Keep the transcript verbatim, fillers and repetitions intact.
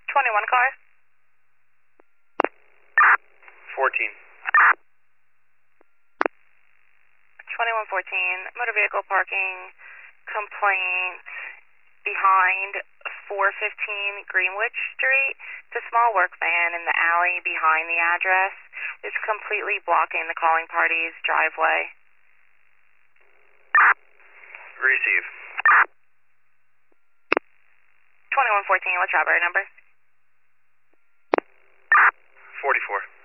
twenty-one car. fourteen. twenty-one fourteen, motor vehicle parking complaint behind four fifteen Greenwich Street. It's a small work van in the alley behind the address. It's completely blocking the calling party's driveway. Receive. twenty-one fourteen, what's robbery number? forty-four.